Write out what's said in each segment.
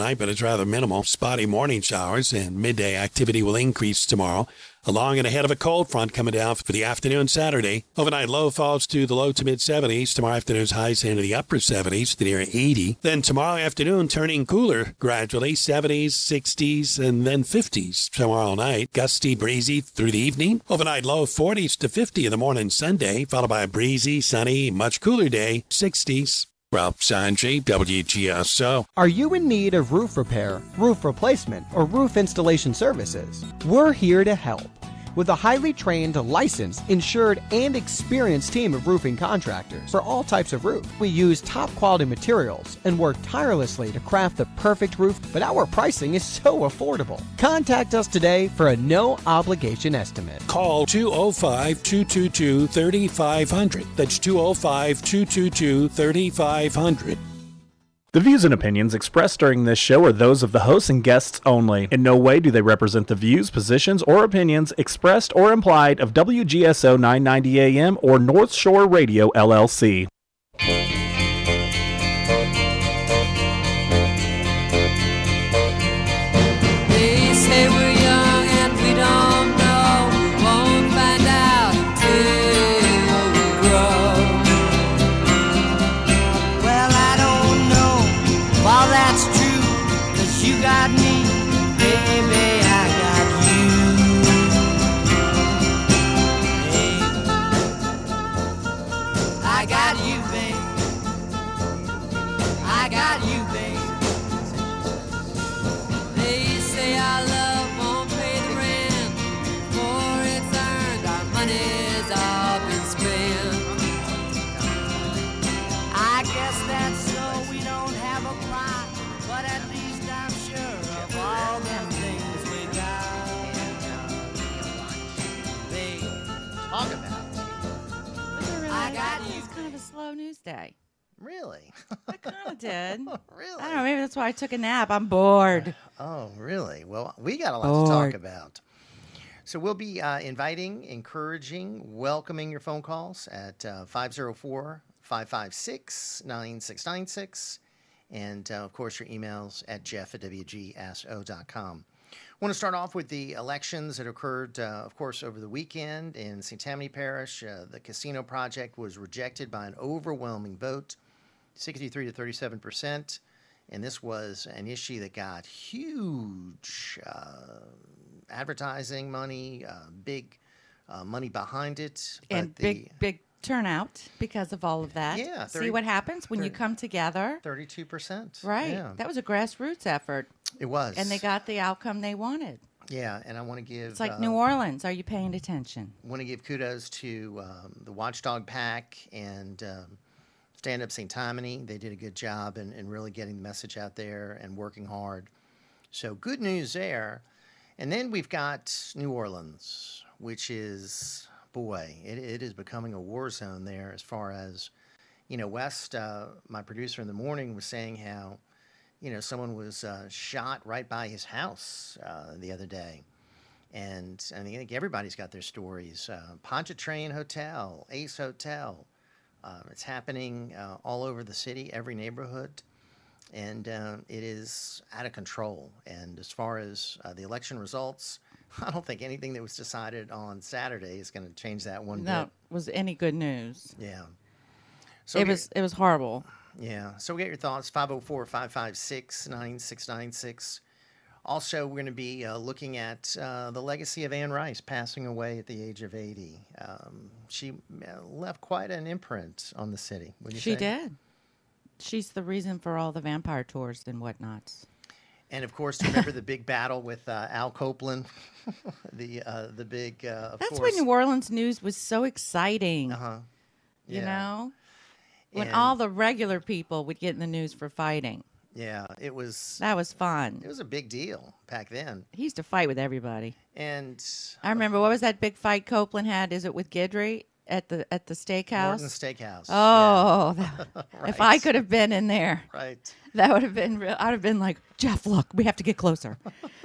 tonight, but it's rather minimal. Spotty morning showers and midday activity will increase tomorrow, along and ahead of a cold front coming down for the afternoon Saturday. Overnight low falls to the low to mid 70s. Tomorrow afternoon's highs into the upper 70s to near 80. Then tomorrow afternoon turning cooler gradually, 70s, 60s, and then 50s tomorrow night. Gusty, breezy through the evening. Overnight low 40s to 50 in the morning Sunday, followed by a breezy, sunny, much cooler day, 60s. Ralph Sanji, WGSO. Are you in need of roof repair, roof replacement, or roof installation services? We're here to help. With a highly trained, licensed, insured, and experienced team of roofing contractors for all types of roof, we use top quality materials and work tirelessly to craft the perfect roof, but our pricing is so affordable. Contact us today for a no obligation estimate. Call 205-222-3500. That's 205-222-3500. The views and opinions expressed during this show are those of the hosts and guests only. In no way do they represent the views, positions, or opinions expressed or implied of WGSO 990 AM or North Shore Radio, LLC. They say we're young and we don't know, won't find out till we grow. Well, I don't know if all that's true, 'cause you got me, baby, I got you. Hey, I got you, babe. I got you, babe. They say our love won't pay the rent, for it's earned, our money's all been spent. I guess that's so we don't have a plot, but at least I'm sure of all the things we got. Babe, Talk about I got you. It's kind of a slow news day. really. I kind of did. Really? I don't know. Maybe that's why I took a nap. I'm bored. Oh, really? Well, we got a lot to talk Bored. about. So we'll be inviting, encouraging, welcoming your phone calls at 504-556-9696. And, of course, your emails at jeff@wgso.com. I want to start off with the elections that occurred, of course, over the weekend in St. Tammany Parish. The casino project was rejected by an overwhelming vote, 63 to 37%. And this was an issue that got huge advertising money, big money behind it. And big turnout because of all of that. Yeah, See what happens when you come together. 32%. Right. Yeah, That was a grassroots effort. it was. And they got the outcome they wanted. Yeah, and I want to give. It's like New Orleans. Are you paying attention? Want to give kudos to the Watchdog Pack and Stand Up St. Tammany. They did a good job in really getting the message out there and working hard. So good news there. And then we've got New Orleans, which is, boy, it is becoming a war zone there as far as, West, my producer in the morning, was saying how, someone was shot right by his house the other day. And I think everybody's got their stories. Pontchartrain Hotel, Ace Hotel. It's happening all over the city, every neighborhood. And it is out of control. And as far as the election results, I don't think anything that was decided on Saturday is going to change that one No, bit. was any good news. Yeah. So It was horrible. Yeah. So we get your thoughts, 504-556-9696. Also, we're going to be looking at the legacy of Anne Rice passing away at the age of 80. She left quite an imprint on the city. Wouldn't you She say? did. She's the reason for all the vampire tours and whatnots. And of course, remember the big battle with Al Copeland, the big. Of That's course. when New Orleans news was so exciting. Yeah. You know, when And- all the regular people would get in the news for fighting. Yeah, it was. That was fun. It was a big deal back then. He used to fight with everybody. And I remember, what was that big fight Copeland had? Is it with Guidry at the steakhouse? Morton Steakhouse. Oh, if I Right. could have been in there, Right. that would have been real. I'd have been like, Jeff, look, we have to get closer.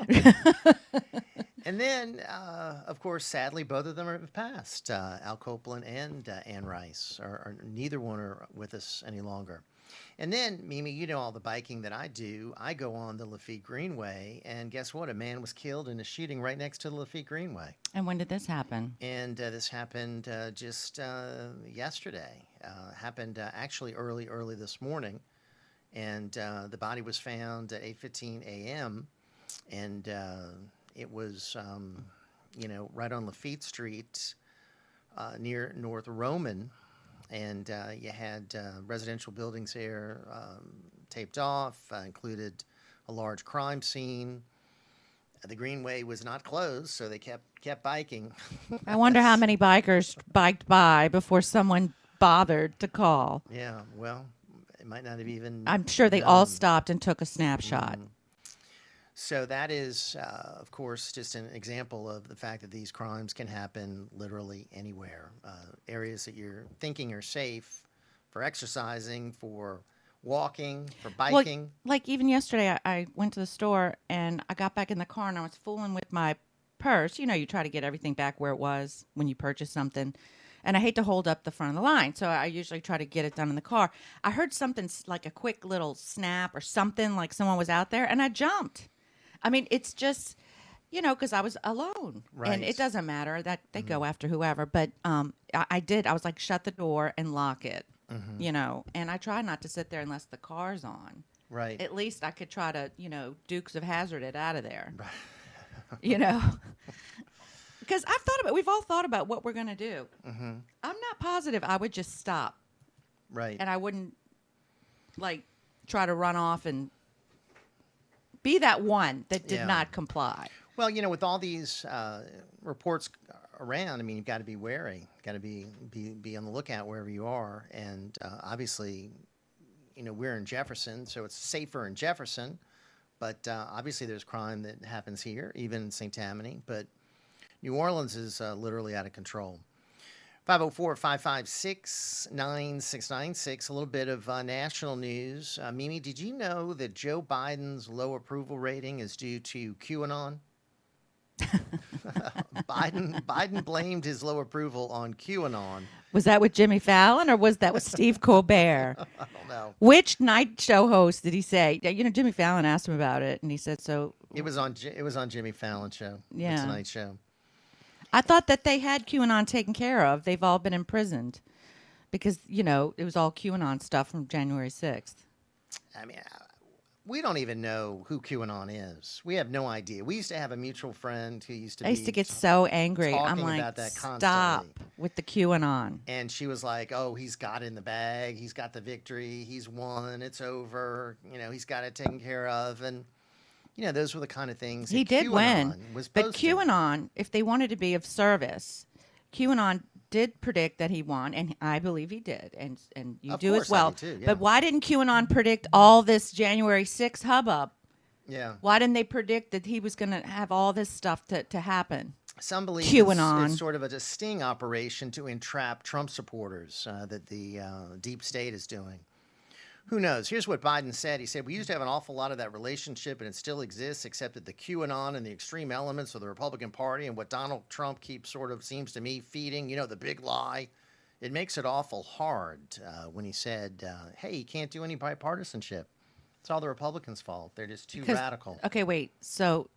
And then, of course, sadly, both of them have passed. Al Copeland and Anne Rice. Neither one are with us any longer. And then, Mimi, you know all the biking that I do. I go on the Lafitte Greenway, and guess what? A man was killed in a shooting right next to the Lafitte Greenway. And when did this happen? And this happened just yesterday. Happened actually early this morning. And the body was found at 8:15 a.m. And it was, right on Lafitte Street near North Roman. And you had residential buildings there taped off, included a large crime scene. The Greenway was not closed, so they kept biking. I wonder how many bikers biked by before someone bothered to call. Yeah, well, it might not have even. I'm sure they all known. stopped and took a snapshot. So that is, of course, just an example of the fact that these crimes can happen literally anywhere. Areas that you're thinking are safe for exercising, for walking, for biking. Well, like even yesterday, I went to the store and I got back in the car and I was fooling with my purse. You know, you try to get everything back where it was when you purchase something. And I hate to hold up the front of the line, so I usually try to get it done in the car. I heard something like a quick little snap or something, like someone was out there, and I jumped. I mean, it's just, because I was alone. Right. And it doesn't matter that they go after whoever. But I did. I was like, shut the door and lock it, And I try not to sit there unless the car's on. Right. At least I could try to, Dukes of Hazzard it out of there. Because we've all thought about what we're going to do. Mm-hmm. I'm not positive I would just stop. Right. And I wouldn't, try to run off and be that one that did not comply. Well, with all these reports around, I mean, you've got to be wary. Got to be on the lookout wherever you are. And obviously, we're in Jefferson, so it's safer in Jefferson. But obviously there's crime that happens here, even in St. Tammany. But New Orleans is literally out of control. 504-556-9696. A little bit of national news. Mimi, did you know that Joe Biden's low approval rating is due to QAnon? Biden blamed his low approval on QAnon. Was that with Jimmy Fallon or was that with Steve Colbert? I don't know. Which night show host did he say? Jimmy Fallon asked him about it, and he said so. It was on Jimmy Fallon's show. Yeah. The Tonight Show. I thought that they had QAnon taken care of. They've all been imprisoned because, it was all QAnon stuff from January 6th. I mean, we don't even know who QAnon is. We have no idea. We used to have a mutual friend who used to I used to get so angry. I'm talking like, about that stop constantly. with the QAnon. And she was like, oh, he's got it in the bag. He's got the victory. He's won. It's over. He's got it taken care of. And, those were the kind of things He that did QAnon win. was But posting. QAnon, if they wanted to be of service, QAnon did predict that he won, and I believe he did, and you Of do course as well. I do too, yeah. But why didn't QAnon predict all this January 6th hubbub? Yeah. Why didn't they predict that he was going to have all this stuff to happen? Some believe QAnon. it's sort of a sting operation to entrap Trump supporters that the deep state is doing. Who knows? Here's what Biden said. He said, we used to have an awful lot of that relationship, and it still exists, except that the QAnon and the extreme elements of the Republican Party and what Donald Trump keeps seems to me, feeding, the big lie. It makes it awful hard when he said, hey, you can't do any bipartisanship. It's all the Republicans' fault. They're just too radical. Okay, wait. So,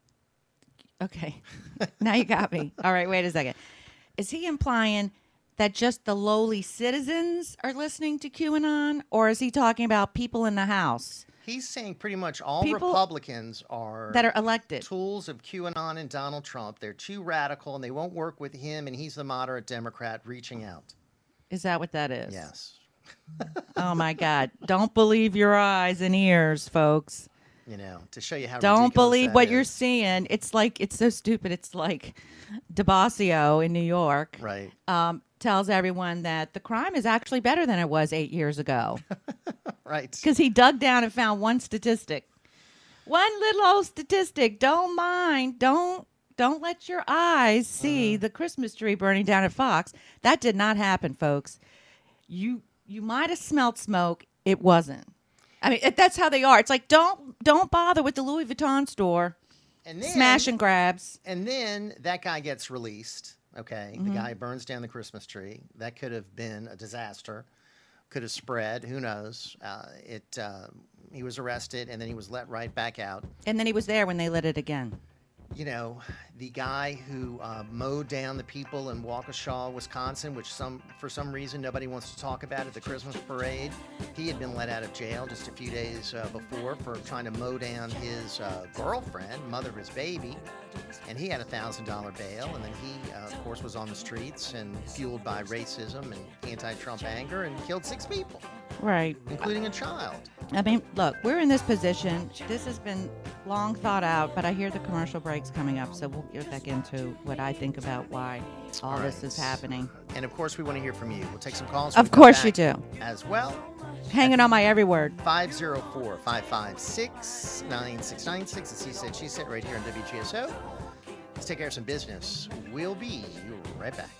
okay. Now you got me. All right, wait a second. Is he implying that just the lowly citizens are listening to QAnon, or is he talking about people in the House? He's saying pretty much all People Republicans are that are elected tools of QAnon and Donald Trump. They're too radical, and they won't work with him, and he's the moderate Democrat reaching out. Is that what that is? Yes. Oh, my God. Don't believe your eyes and ears, folks. To show you how Don't ridiculous believe that what you're is. seeing. It's so stupid. It's like de Blasio in New York. Right. Tells everyone that the crime is actually better than it was 8 years ago. Right. Because he dug down and found one statistic. One little old statistic. Don't mind. Don't let your eyes see the Christmas tree burning down at Fox. That did not happen, folks. You might have smelled smoke. It wasn't. I mean, that's how they are. It's like, don't bother with the Louis Vuitton store. And then, Smash and grabs. And then that guy gets released. Okay. Mm-hmm. The guy burns down the Christmas tree. That could have been a disaster. could have spread. Who knows? He was arrested, and then he was let right back out. And then he was there when they lit it again. You know, the guy who mowed down the people in Waukesha, Wisconsin, which for some reason nobody wants to talk about at the Christmas parade, he had been let out of jail just a few days before for trying to mow down his girlfriend, mother of his baby, and he had a $1,000 bail, and then he, of course, was on the streets and fueled by racism and anti-Trump anger and killed 6 people, Right. including a child. I mean, look, we're in this position. This has been long thought out, but I hear the commercial breaks coming up, so we'll get back into what I think about why all this is happening. And, of course, we want to hear from you. We'll take some calls. Of course you do. As well. Hanging on my every word. 504-556-9696. As he said, she said right here on WGSO. Let's take care of some business. We'll be right back.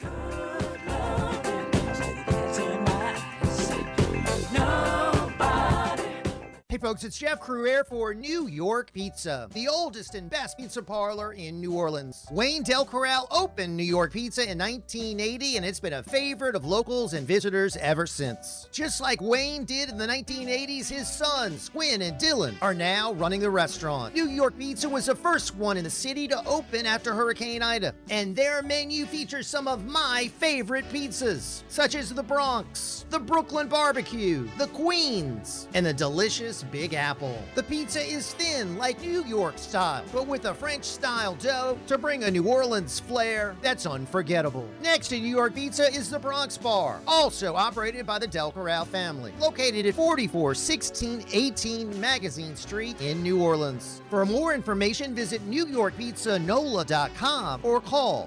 Hey folks, it's Jeff Crouere for New York Pizza, the oldest and best pizza parlor in New Orleans. Wayne Del Corral opened New York Pizza in 1980, and it's been a favorite of locals and visitors ever since. Just like Wayne did in the 1980s, his sons, Quinn and Dylan, are now running the restaurant. New York Pizza was the first one in the city to open after Hurricane Ida, and their menu features some of my favorite pizzas, such as the Bronx, the Brooklyn Barbecue, the Queens, and the delicious Big Apple. The pizza is thin like New York style, but with a French style dough to bring a New Orleans flair that's unforgettable. Next to New York Pizza is the Bronx Bar, also operated by the Del Corral family, located at 441618 Magazine Street in New Orleans. For more information, visit NewYorkPizzaNola.com or call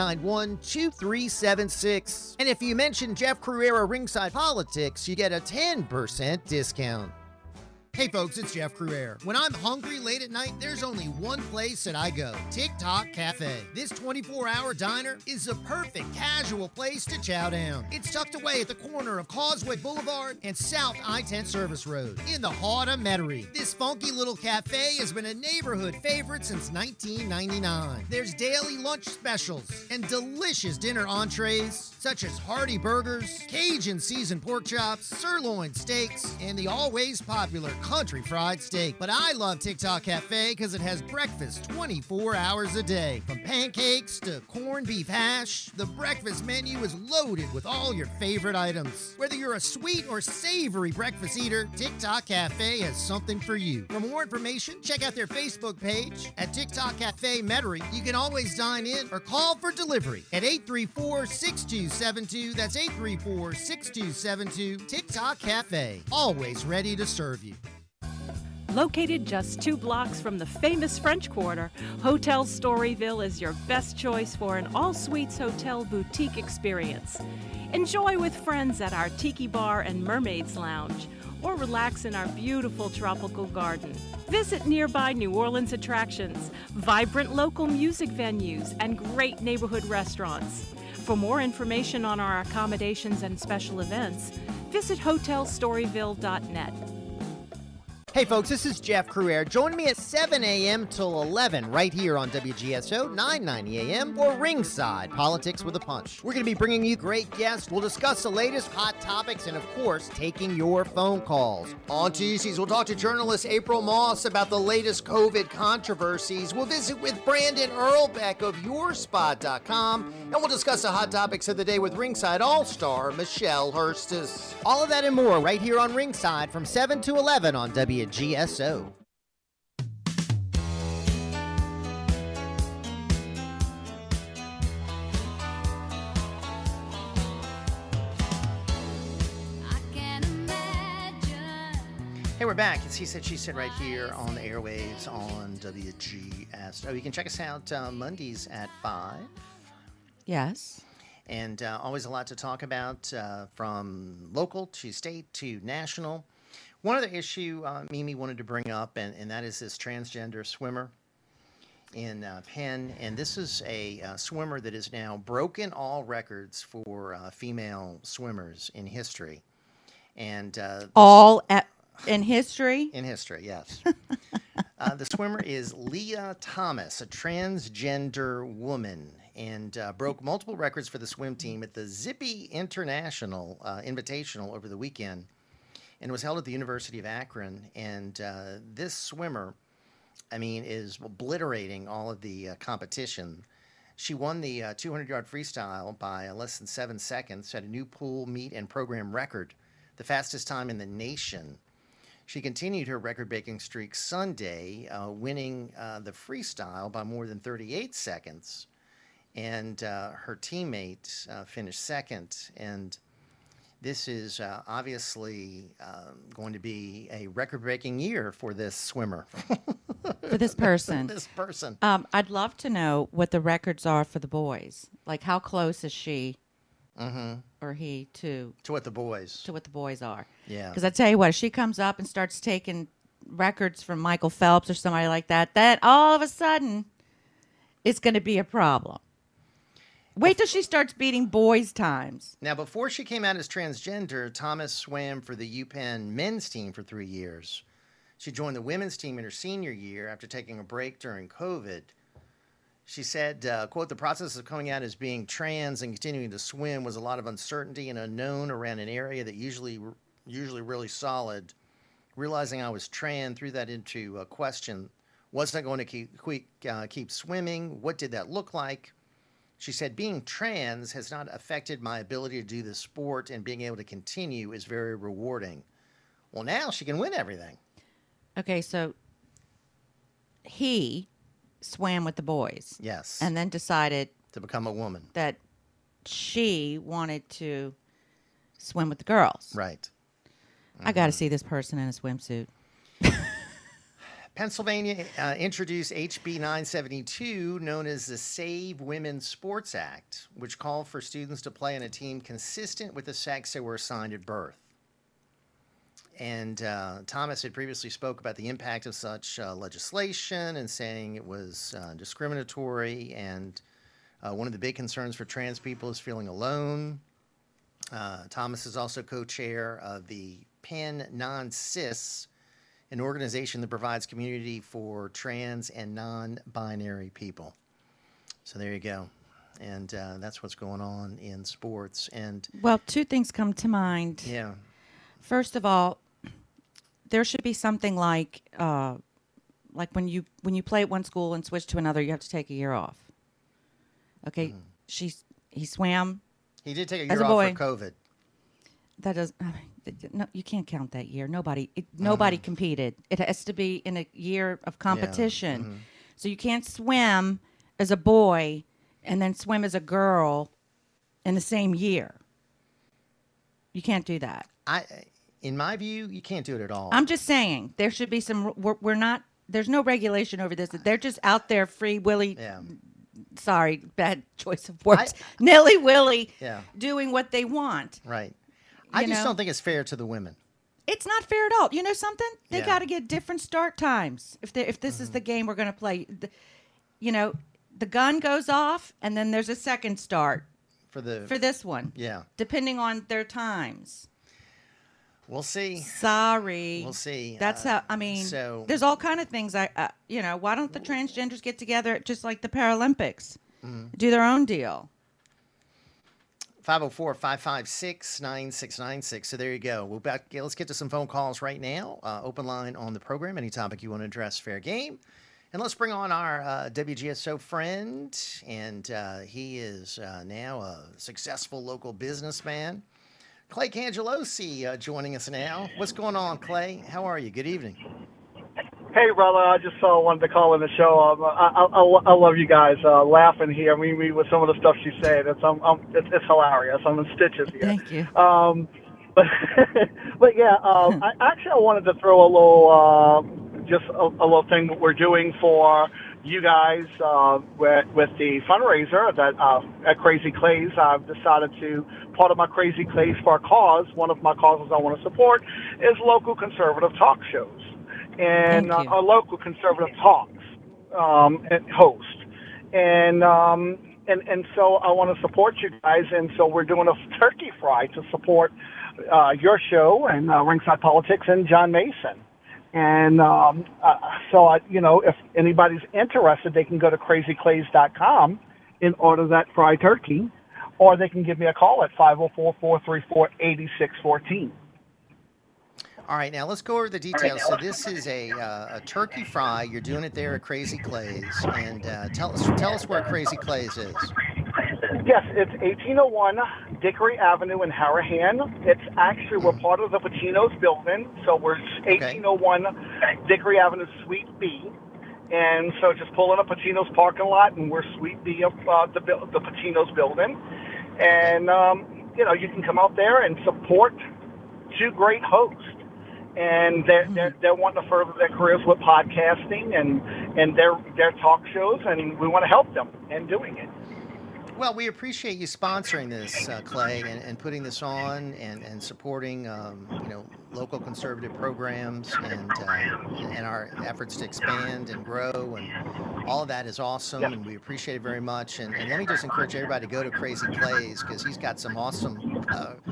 891-2376. And if you mention Jeff Crouere Ringside Politics, you get a 10% discount. Hey folks, it's Jeff Crouere. When I'm hungry late at night, there's only one place that I go, TikTok Cafe. This 24-hour diner is the perfect casual place to chow down. It's tucked away at the corner of Causeway Boulevard and South I-10 Service Road in the heart of Metairie. This funky little cafe has been a neighborhood favorite since 1999. There's daily lunch specials and delicious dinner entrees such as hearty burgers, Cajun seasoned pork chops, sirloin steaks, and the always popular country fried steak. But I love TikTok Cafe because it has breakfast 24 hours a day. From pancakes to corned beef hash, the breakfast menu is loaded with all your favorite items. Whether you're a sweet or savory breakfast eater, TikTok Cafe has something for you. For more information, check out their Facebook page at TikTok Cafe Metairie. You can always dine in or call for delivery at 834-6272. That's 834-6272. TikTok Cafe, always ready to serve you. Located just 2 blocks from the famous French Quarter, Hotel Storyville is your best choice for an all-suites hotel boutique experience. Enjoy with friends at our Tiki Bar and Mermaids Lounge, or relax in our beautiful tropical garden. Visit nearby New Orleans attractions, vibrant local music venues, and great neighborhood restaurants. For more information on our accommodations and special events, visit hotelstoryville.net. Hey folks, this is Jeff Crouere. Join me at 7 a.m. till 11 right here on WGSO 990 a.m. or Ringside Politics with a Punch. We're going to be bringing you great guests. We'll discuss the latest hot topics and, of course, taking your phone calls. On Tuesdays, we'll talk to journalist April Moss about the latest COVID controversies. We'll visit with Brandon Earlbeck of YourSpot.com, and we'll discuss the hot topics of the day with Ringside All-Star Michelle Hurstis. All of that and more right here on Ringside from 7 to 11 on WGSO. Hey, we're back. It's He Said, She Said right here on the airwaves on WGSO. You can check us out Mondays at 5. Yes. And always a lot to talk about from local to state to national. One other issue Mimi wanted to bring up, and that is this transgender swimmer in Penn. And this is a swimmer that has now broken all records for female swimmers in history. And in history? In history, yes. The swimmer is Leah Thomas, a transgender woman. and broke multiple records for the swim team at the Zippy International Invitational over the weekend, and was held at the University of Akron. And this swimmer, I mean, is obliterating all of the competition. She won the 200-yard freestyle by less than 7 seconds, set a new pool, meet, and program record, the fastest time in the nation. She continued her record-breaking streak Sunday, winning the freestyle by more than 38 seconds. And her teammate finished second. And this is obviously going to be a record-breaking year for this swimmer. For this person. This person. I'd love to know what the records are for the boys. Like, how close is she or he to what the boys are? Yeah. Because I tell you what, if she comes up and starts taking records from Michael Phelps or somebody like that, then all of a sudden it's going to be a problem. Wait till she starts beating boys' times. Now, before she came out as transgender, Thomas swam for the UPenn men's team for 3 years. She joined the women's team in her senior year after taking a break during COVID. She said, quote, "The process of coming out as being trans and continuing to swim was a lot of uncertainty and unknown around an area that usually really solid. Realizing I was trans threw that into a question. Was I going to keep swimming? What did that look like?" She said, "Being trans has not affected my ability to do the sport, and being able to continue is very rewarding." Well, now she can win everything. Okay, so he swam with the boys. Yes. And then decided to become a woman. That she wanted to swim with the girls. Right. I got to see this person in a swimsuit. Pennsylvania introduced HB 972, known as the Save Women's Sports Act, which called for students to play on a team consistent with the sex they were assigned at birth. And Thomas had previously spoke about the impact of such legislation and saying it was discriminatory. And one of the big concerns for trans people is feeling alone. Thomas is also co-chair of the Penn Non-Cis, an organization that provides community for trans and non-binary people. So there you go. And that's what's going on in sports. And well, two things come to mind. Yeah. First of all, there should be something like when you play at one school and switch to another, you have to take a year off. Okay, he swam. He did take a as year a boy. off for COVID. That does no, you can't count that year. Nobody competed. It has to be in a year of competition. Yeah. So you can't swim as a boy and then swim as a girl in the same year. You can't do that. In my view, you can't do it at all. I'm just saying there should be some. We're not. There's no regulation over this. They're just out there free willy. Yeah. Sorry, bad choice of words. Nilly willy. Yeah. Doing what they want. Right. I just don't think it's fair to the women. It's not fair at all. You know something? They Yeah. got to get different start times. If this is the game we're going to play, the gun goes off and then there's a second start For this one. Yeah. Depending on their times. We'll see. Sorry. We'll see. That's how. I mean, there's all kind of things. Why don't the transgenders get together just like the Paralympics, do their own deal? 504-556-9696. So there you go. Let's get to some phone calls right now. Open line on the program. Any topic you want to address, fair game. And let's bring on our WGSO friend. And he is now a successful local businessman. Clay Cangelosi joining us now. What's going on, Clay? How are you? Good evening. Hey, brother. I just wanted to call in the show. I love you guys laughing here. I mean, with some of the stuff she's saying, it's hilarious. I'm in stitches here. Thank you. But yeah, I wanted to throw a little a little thing that we're doing for you guys with the fundraiser that at Crazy Clays. I've decided to, part of my Crazy Clays for a cause, one of my causes I want to support is local conservative talk shows and a local conservative talks and host. And so I want to support you guys, and so we're doing a turkey fry to support your show and Ringside Politics and John Mason. And if anybody's interested, they can go to crazyclays.com and order that fried turkey, or they can give me a call at 504-434-8614. All right, now let's go over the details. So this is a turkey fry. You're doing it there at Crazy Clay's, and tell us where Crazy Clay's is. Yes, it's 1801 Dickory Avenue in Harahan. It's actually, we're part of the Patino's building, so we're 1801 Dickory Avenue, Suite B. And so just pull in a Patino's parking lot, and we're Suite B of the Patino's building. And, you can come out there and support two great hosts. And they're wanting to further their careers with podcasting and their talk shows, and we want to help them in doing it. Well, we appreciate you sponsoring this, Clay, and putting this on and supporting, local conservative programs and our efforts to expand and grow, and all of that is awesome, and we appreciate it very much. And let me just encourage everybody to go to Crazy Clay's, because he's got some awesome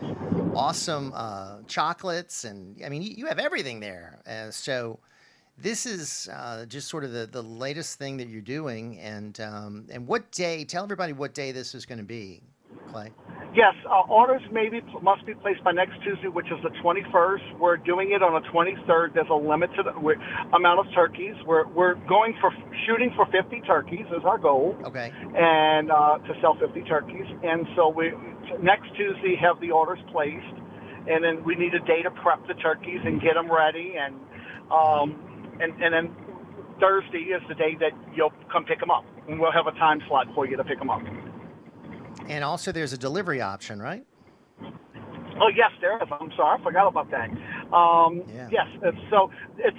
chocolates, and I mean, you have everything there. So this is just sort of the latest thing that you're doing, and what day? Tell everybody what day this is going to be, Clay. Yes, orders must be placed by next Tuesday, which is the 21st. We're doing it on the 23rd. There's a limited amount of turkeys. We're shooting for 50 turkeys is our goal. Okay. And to sell 50 turkeys, and so we next Tuesday have the orders placed, and then we need a day to prep the turkeys and get them ready, and then Thursday is the day that you'll come pick them up, and we'll have a time slot for you to pick them up. And also, there's a delivery option, right? Oh, yes, there is. I'm sorry, I forgot about that. Yes, so it's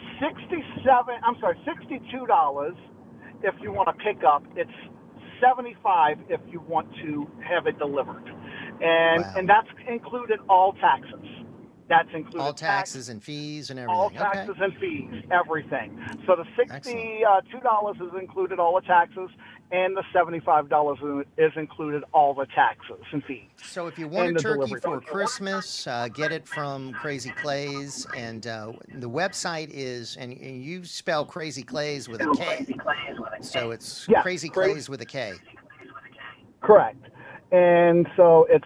$62 if you want to pick up. It's $75 if you want to have it delivered, and that's included all taxes. That's included all taxes and fees and everything. All taxes and fees, everything. So the $62 is included all the taxes, and the $75 is included all the taxes and fees. So if you want a turkey for Christmas, get it from Crazy Clay's, and the website is, and you spell Crazy Clay's with a K. So it's Crazy Clay's with a K. Correct. And so it's,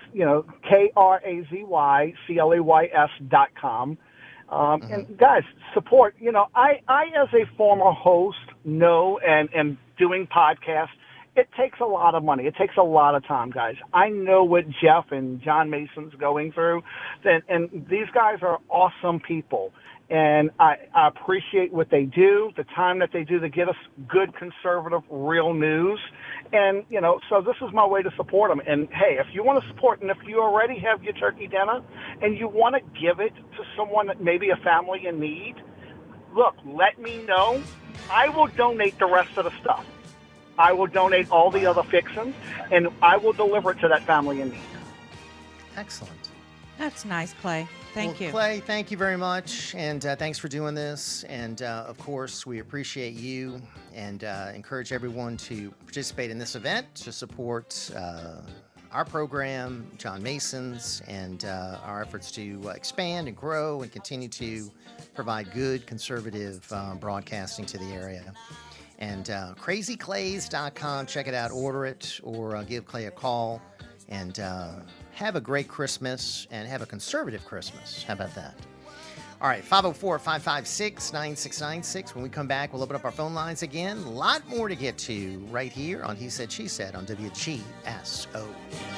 KRAZYCLAYS.com. And guys, support, I as a former host know and doing podcasts, it takes a lot of money. It takes a lot of time, guys. I know what Jeff and John Mason's going through, and these guys are awesome people. And I appreciate what they do, the time that they do to get us good, conservative, real news. And, so this is my way to support them. And, hey, if you want to support, and if you already have your turkey dinner and you want to give it to someone that maybe a family in need, look, let me know. I will donate the rest of the stuff. I will donate all the other fixings, and I will deliver it to that family in need. Excellent. That's nice, Clay. Thank you. Clay, thank you very much, and thanks for doing this. And, of course, we appreciate you, and encourage everyone to participate in this event to support our program, John Mason's, and our efforts to expand and grow and continue to provide good conservative broadcasting to the area. And crazyclays.com, check it out, order it, or give Clay a call, and have a great Christmas, and have a conservative Christmas. How about that? All right, 504-556-9696. When we come back, we'll open up our phone lines again. A lot more to get to right here on He Said, She Said on WGSO.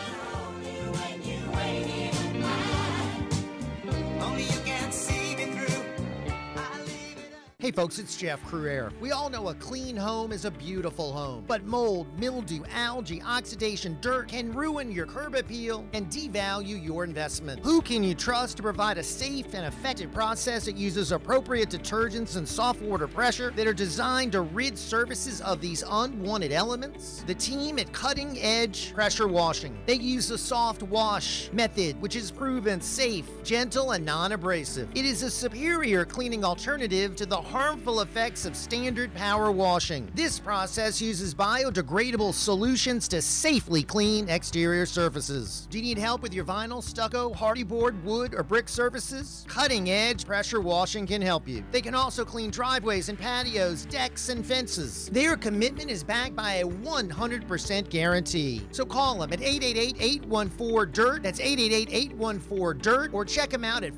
Hey folks, it's Jeff Cruere. We all know a clean home is a beautiful home, but mold, mildew, algae, oxidation, dirt can ruin your curb appeal and devalue your investment. Who can you trust to provide a safe and effective process that uses appropriate detergents and soft water pressure that are designed to rid surfaces of these unwanted elements? The team at Cutting Edge Pressure Washing. They use the soft wash method, which is proven safe, gentle, and non-abrasive. It is a superior cleaning alternative to the harmful effects of standard power washing. This process uses biodegradable solutions to safely clean exterior surfaces. Do you need help with your vinyl, stucco, hardy board, wood, or brick surfaces? Cutting-edge pressure washing can help you. They can also clean driveways and patios, decks, and fences. Their commitment is backed by a 100% guarantee. So call them at 888-814-DIRT. That's 888-814-DIRT. Or check them out at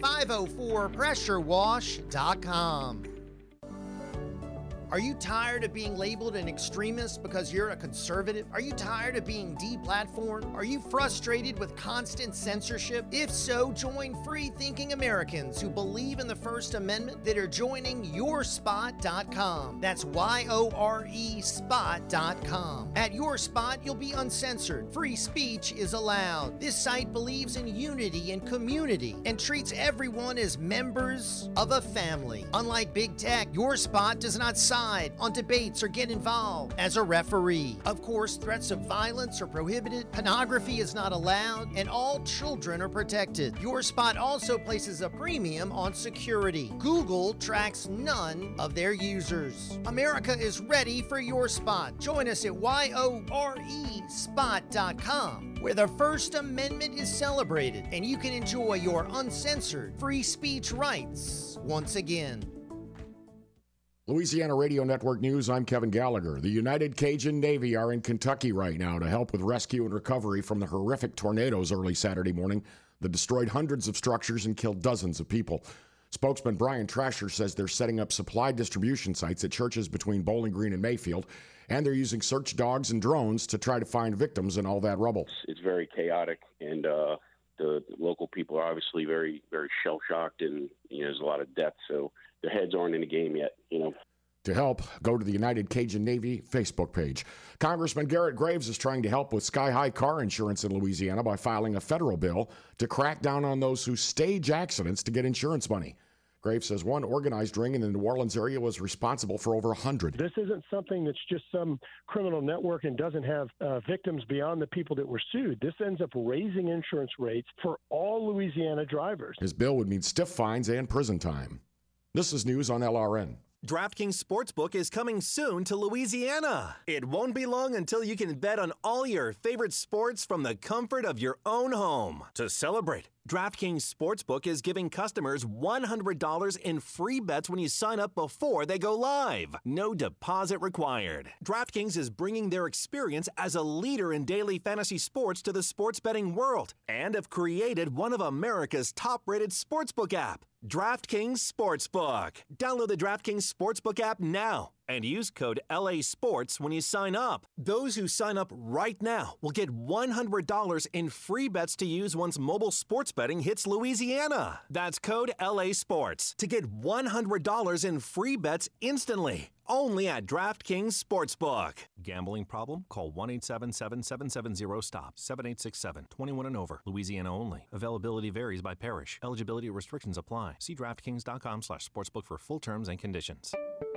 504pressurewash.com. Are you tired of being labeled an extremist because you're a conservative? Are you tired of being deplatformed? Are you frustrated with constant censorship? If so, join free-thinking Americans who believe in the First Amendment that are joining YourSpot.com. That's YORE Spot.com. At Your Spot, you'll be uncensored. Free speech is allowed. This site believes in unity and community and treats everyone as members of a family. Unlike big tech, Your Spot does not side on debates or get involved as a referee. Of course, threats of violence are prohibited, pornography is not allowed, and all children are protected. Your Spot also places a premium on security. Google tracks none of their users. America is ready for Your Spot. Join us at YORESpot.com, where the First Amendment is celebrated and you can enjoy your uncensored free speech rights once again. Louisiana Radio Network News, I'm Kevin Gallagher. The United Cajun Navy are in Kentucky right now to help with rescue and recovery from the horrific tornadoes early Saturday morning that destroyed hundreds of structures and killed dozens of people. Spokesman Brian Trasher says they're setting up supply distribution sites at churches between Bowling Green and Mayfield, and they're using search dogs and drones to try to find victims in all that rubble. It's very chaotic, and the local people are obviously very, very shell-shocked, and there's a lot of death, so their heads aren't in the game yet, To help, go to the United Cajun Navy Facebook page. Congressman Garrett Graves is trying to help with sky-high car insurance in Louisiana by filing a federal bill to crack down on those who stage accidents to get insurance money. Graves says one organized ring in the New Orleans area was responsible for over 100. This isn't something that's just some criminal network and doesn't have victims beyond the people that were sued. This ends up raising insurance rates for all Louisiana drivers. His bill would mean stiff fines and prison time. This is news on LRN. DraftKings Sportsbook is coming soon to Louisiana. It won't be long until you can bet on all your favorite sports from the comfort of your own home. To celebrate, DraftKings Sportsbook is giving customers $100 in free bets when you sign up before they go live. No deposit required. DraftKings is bringing their experience as a leader in daily fantasy sports to the sports betting world and have created one of America's top-rated sportsbook app, DraftKings Sportsbook. Download the DraftKings Sportsbook app now and use code LASports when you sign up. Those who sign up right now will get $100 in free bets to use once mobile sports betting hits Louisiana. That's code LASports to get $100 in free bets instantly. Only at DraftKings Sportsbook. Gambling problem? Call 1-877-770-STOP. 7867. 21 and over. Louisiana only. Availability varies by parish. Eligibility restrictions apply. See DraftKings.com/sportsbook for full terms and conditions.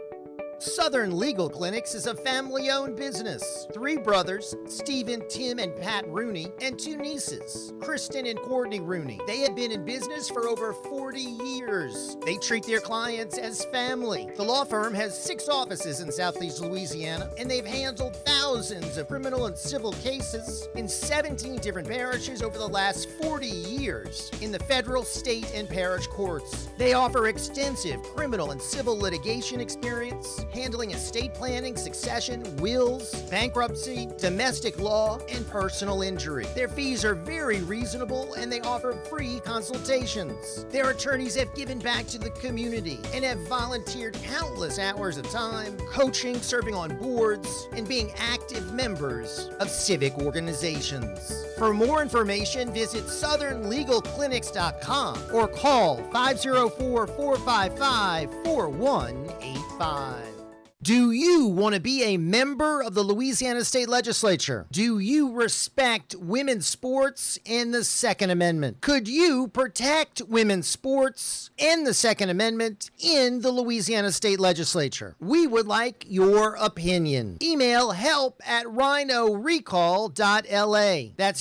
Southern Legal Clinics is a family-owned business. 3 brothers, Stephen, Tim, and Pat Rooney, and 2 nieces, Kristen and Courtney Rooney. They have been in business for over 40 years. They treat their clients as family. The law firm has 6 offices in Southeast Louisiana, and they've handled thousands of criminal and civil cases in 17 different parishes over the last 40 years in the federal, state, and parish courts. They offer extensive criminal and civil litigation experience, handling estate planning, succession, wills, bankruptcy, domestic law, and personal injury. Their fees are very reasonable, and they offer free consultations. Their attorneys have given back to the community and have volunteered countless hours of time, coaching, serving on boards, and being active members of civic organizations. For more information, visit southernlegalclinics.com or call 504-455-4185. Do you want to be a member of the Louisiana State Legislature? Do you respect women's sports and the Second Amendment? Could you protect women's sports and the Second Amendment in the Louisiana State Legislature? We would like your opinion. Email help@rhinorecall.la. That's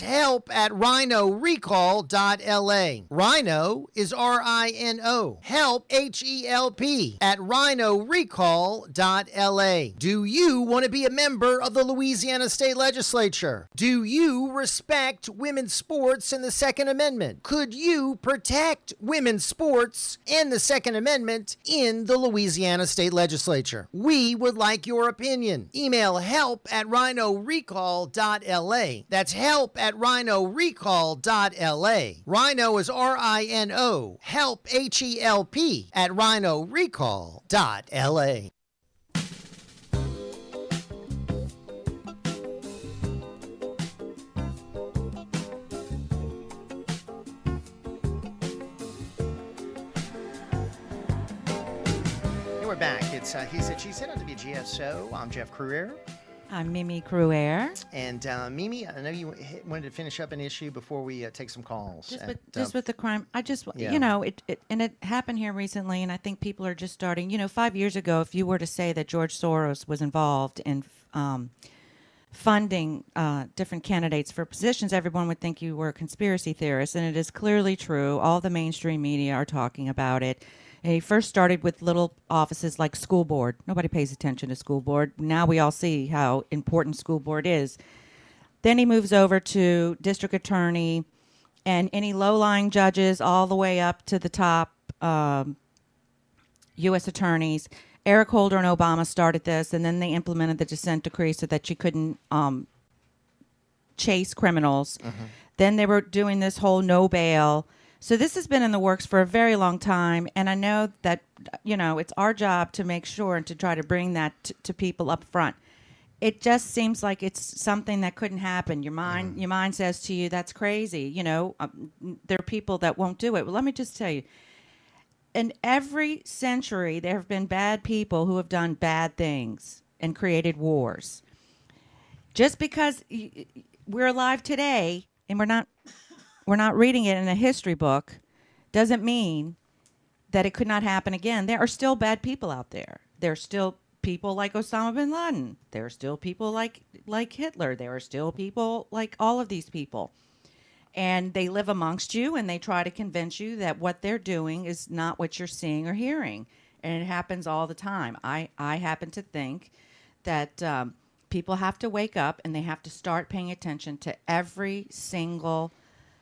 help@rhinorecall.la. Rhino is RINO. Help, HELP, at rhinorecall.la. Do you want to be a member of the Louisiana State Legislature? Do you respect women's sports and the Second Amendment? Could you protect women's sports and the Second Amendment in the Louisiana State Legislature? We would like your opinion. Email help@rhinorecall.la. That's help@rhinorecall.la. Rhino is RINO. Help, HELP, at rhinorecall.la. We're back. It's He Said, She Said on WGSO. I'm Jeff Cruer. I'm Mimi Cruer. And Mimi, I know you wanted to finish up an issue before we take some calls. Just with the crime, Yeah. you know, it happened here recently, and I think people are just starting. 5 years ago, if you were to say that George Soros was involved in funding different candidates for positions, everyone would think you were a conspiracy theorist, and it is clearly true. All the mainstream media are talking about it. And he first started with little offices like school board. Nobody pays attention to school board. Now we all see how important school board is. Then he moves over to district attorney and any low-lying judges all the way up to the top U.S. attorneys. Eric Holder and Obama started this, and then they implemented the dissent decree so that you couldn't chase criminals. Mm-hmm. Then they were doing this whole no bail. So this has been in the works for a very long time, and I know that, it's our job to make sure and to try to bring that to people up front. It just seems like it's something that couldn't happen. Your mind says to you, that's crazy. There are people that won't do it. Well, let me just tell you, in every century, there have been bad people who have done bad things and created wars. Just because we're alive today and we're not reading it in a history book doesn't mean that it could not happen again. There are still bad people out there. There are still people like Osama bin Laden. There are still people like Hitler. There are still people like all of these people. And they live amongst you, and they try to convince you that what they're doing is not what you're seeing or hearing. And it happens all the time. I happen to think that people have to wake up, and they have to start paying attention to every single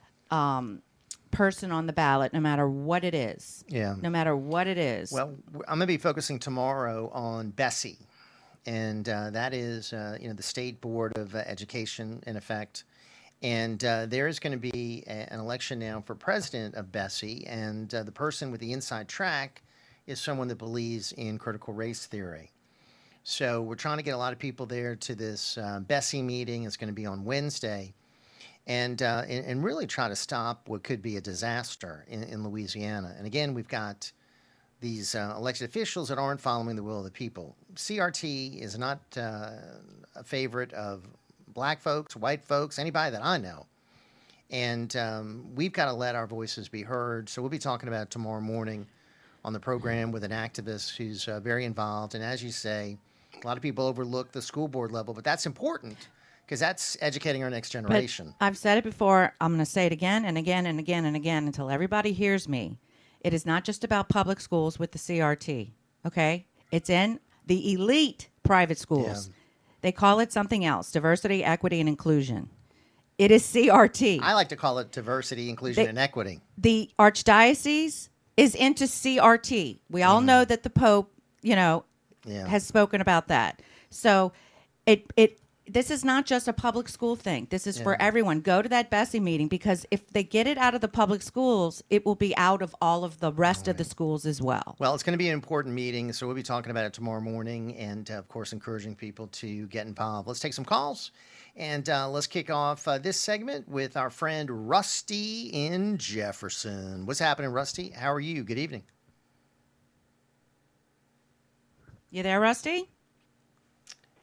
person on the ballot, no matter what it is. Yeah. No matter what it is. Well, I'm going to be focusing tomorrow on Bessie, and that is, the State Board of Education, in effect. And there is going to be an election now for president of Bessie, and the person with the inside track is someone that believes in critical race theory. So we're trying to get a lot of people there to this Bessie meeting. It's going to be on Wednesday. And really try to stop what could be a disaster in Louisiana. And again, we've got these elected officials that aren't following the will of the people. CRT is not a favorite of black folks, white folks, anybody that I know. And we've got to let our voices be heard. So we'll be talking about it tomorrow morning on the program with an activist who's very involved. And as you say, a lot of people overlook the school board level, but that's important, because that's educating our next generation. But I've said it before. I'm going to say it again and again and again and again until everybody hears me. It is not just about public schools with the CRT, okay? It's in the elite private schools. Yeah. They call it something else, diversity, equity, and inclusion. It is CRT. I like to call it diversity, inclusion, and equity. The archdiocese is into CRT. We all know that the Pope, has spoken about that. So this is not just a public school thing. This is for everyone. Go to that Bessie meeting, because if they get it out of the public schools, it will be out of all of the rest of the schools as well. Well, it's going to be an important meeting, so we'll be talking about it tomorrow morning and, of course, encouraging people to get involved. Let's take some calls, and let's kick off this segment with our friend Rusty in Jefferson. What's happening, Rusty? How are you? Good evening. You there, Rusty?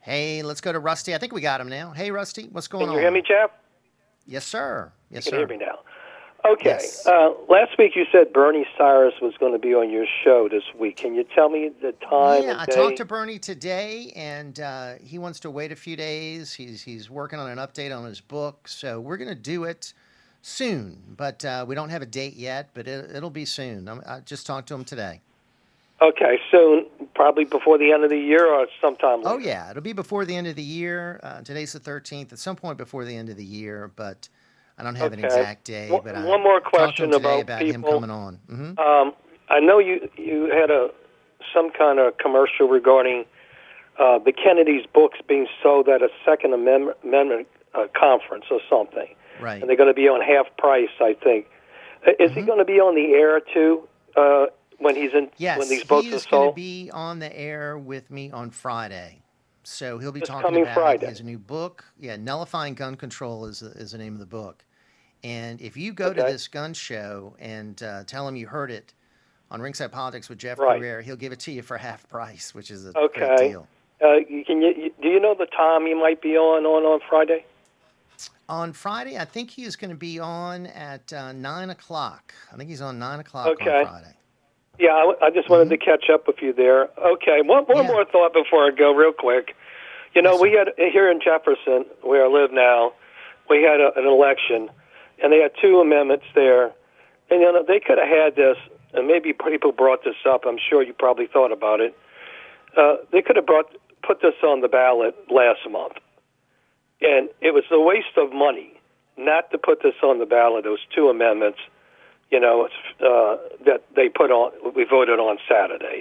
Hey, let's go to Rusty. I think we got him now. Hey, Rusty, what's going on? Can you hear me, Jeff? Yes, sir. Yes, you sir. can hear me now. Okay. Yes. Last week you said Bernie Cyrus was going to be on your show this week. Can you tell me the time Yeah, and I day? talked to Bernie today, and he wants to wait a few days. He's working on an update on his book, so we're going to do it soon. But we don't have a date yet, but it'll be soon. I just talked to him today. Okay, soon, probably before the end of the year or sometime later. Oh, yeah, it'll be before the end of the year. Today's the 13th. At some point before the end of the year, but I don't have an exact day. But One more talked to question him today about him people. coming on. Mm-hmm. I know you had some kind of commercial regarding the Kennedy's books being sold at a Second Amendment conference or something. Right. And they're going to be on half price, I think. Is he going to be on the air too when he's in Yes, when these books he are is going to sold? be on the air with me on Friday. So he'll be This talking coming about Friday. his new book. Yeah, Nullifying Gun Control is the name of the book. And if you go to Okay. this gun show and tell him you heard it on Ringside Politics with Jeff Right. Carrere, he'll give it to you for half price, which is a great Okay. deal. Do you know the time he might be on Friday? On Friday, I think he is going to be on at 9 o'clock. I think he's on 9 o'clock Okay. on Friday. Yeah, I just wanted to catch up with you there. Okay, one more thought before I go real quick. You know, we had here in Jefferson, where I live now, we had an election, and they had two amendments there. And, you know, they could have had this, and maybe people brought this up. I'm sure you probably thought about it. They could have put this on the ballot last month. And it was a waste of money not to put this on the ballot, those two amendments, you know, that they we voted on Saturday.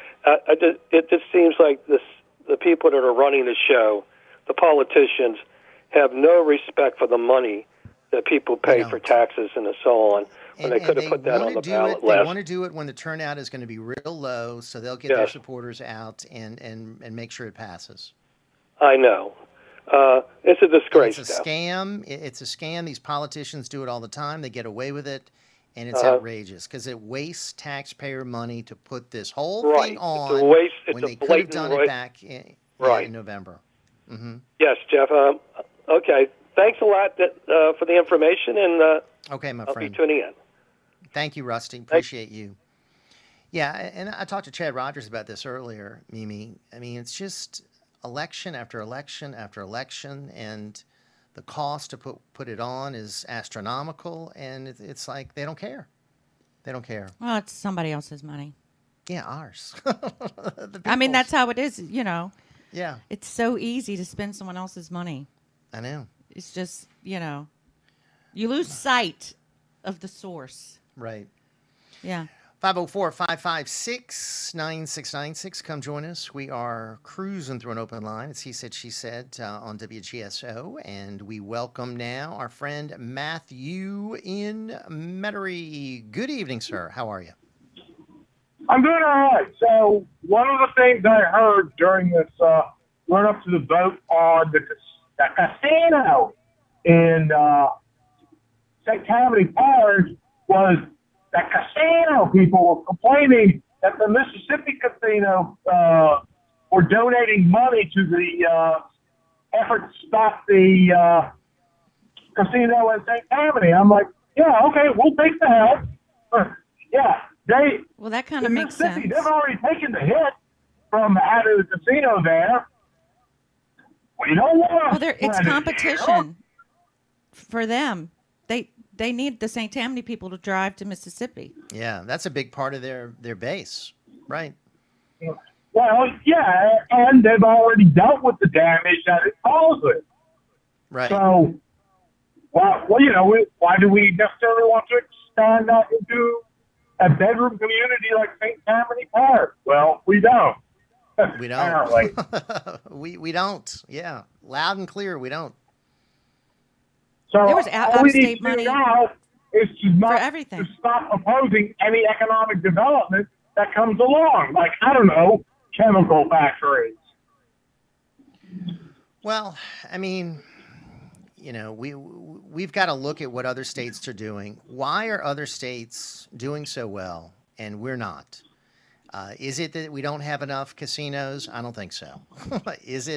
It just seems like the people that are running the show, the politicians, have no respect for the money that people pay for taxes and so on. When they could have put that on the ballot They last. want to do it when the turnout is going to be real low, so they'll get their Yes. supporters out and make sure it passes. I know. It's a disgrace. It's a Jeff. scam. It's a scam. These politicians do it all the time. They get away with it, and it's Uh-huh. outrageous because it wastes taxpayer money to put this whole Right. thing It's on a waste. It's when a they could have blatant done it waste. back in November. Mm-hmm. Yes, Jeff. Okay. Thanks a lot for the information, and Okay, my I'll friend. be tuning in. Thank you, Rusty. Appreciate you. Yeah, and I talked to Chad Rogers about this earlier, Mimi. I mean, it's just election after election after election, and the cost to put it on is astronomical, and it's like they don't care. They don't care. Well, it's somebody else's money. Yeah, ours. I mean, that's how it is, you know. Yeah. It's so easy to spend someone else's money. I know. It's just, you know, you lose sight of the source. Right. Yeah. 504-556-9696. Come join us. We are cruising through an open line. It's He Said, She Said on WGSO. And we welcome now our friend Matthew in Metairie. Good evening, sir. How are you? I'm doing all right. So one of the things I heard during this run-up to the vote on the casino in St. Tammany Parish was that casino people were complaining that the Mississippi casino were donating money to the effort to stop the casino in St. Tammany. I'm like, yeah, okay, we'll take the help. Yeah, well, that kind of in makes Mississippi, sense. they've already taken the hit from having the casino there. We don't want to. Well, it's competition for them. They need the St. Tammany people to drive to Mississippi. Yeah, that's a big part of their base. Right. Well, yeah, and they've already dealt with the damage that it causes. Right. So, well, you know, why do we necessarily want to expand that into a bedroom community like St. Tammany Park? Well, we don't. We Apparently. don't. we don't. Yeah. Loud and clear, we don't. So There was all we need out-of-state to money do now is to not everything. to stop opposing any economic development that comes along, like, I don't know, chemical factories. Well, I mean, you know, we've got to look at what other states are doing. Why are other states doing so well and we're not? Is it that we don't have enough casinos? I don't think so. Is it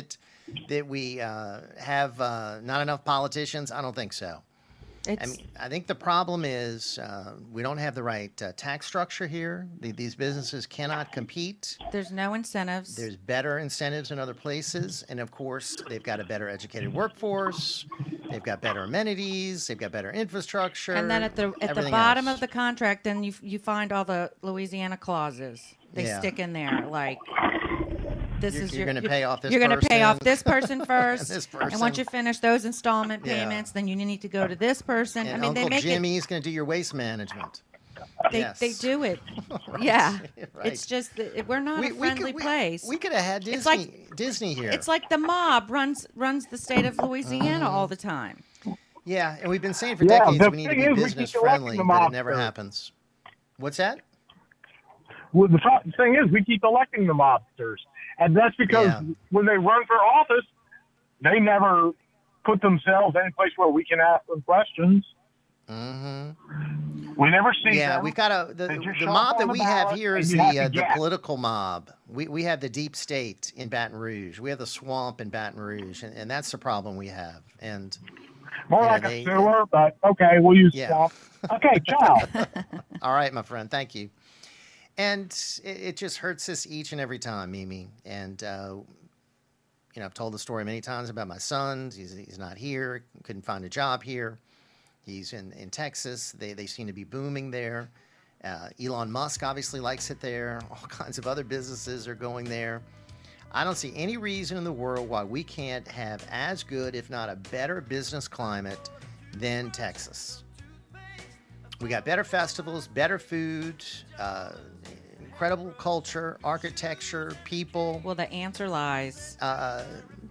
that we have not enough politicians? I don't think so. I think the problem is we don't have the right tax structure here. These businesses cannot compete. There's no incentives. There's better incentives in other places. And, of course, they've got a better educated workforce. They've got better amenities. They've got better infrastructure. And then at the bottom of the contract, then you find all the Louisiana clauses. They stick in there like... You're going to pay off this person. You're going to pay off this person first. This person. And once you finish those installment payments, then you need to go to this person. And I mean, Uncle they make Jimmy's going to do your waste management. They do it. Right. Yeah. Right. It's just we're not a friendly place. We could have had Disney, It's like, Disney here. It's like the mob runs the state of Louisiana all the time. Yeah, and we've been saying for decades we need to be business friendly, but it never mobsters. happens. What's that? Well, the thing is, we keep electing the mobsters. And that's because when they run for office, they never put themselves in a place where we can ask them questions. Mm-hmm. We never see them. We've got the mob that we have here is the political mob. We have the deep state in Baton Rouge. We have the swamp in Baton Rouge, and that's the problem we have. And more like a sewer, but okay, we'll use swamp. Okay, ciao. All right, my friend. Thank you. And it just hurts us each and every time, Mimi. And, I've told the story many times about my son. He's not here. Couldn't find a job here. He's in Texas. They seem to be booming there. Elon Musk obviously likes it there. All kinds of other businesses are going there. I don't see any reason in the world why we can't have as good, if not a better business climate than Texas. We got better festivals, better food, incredible culture, architecture, people. Well, the answer lies. I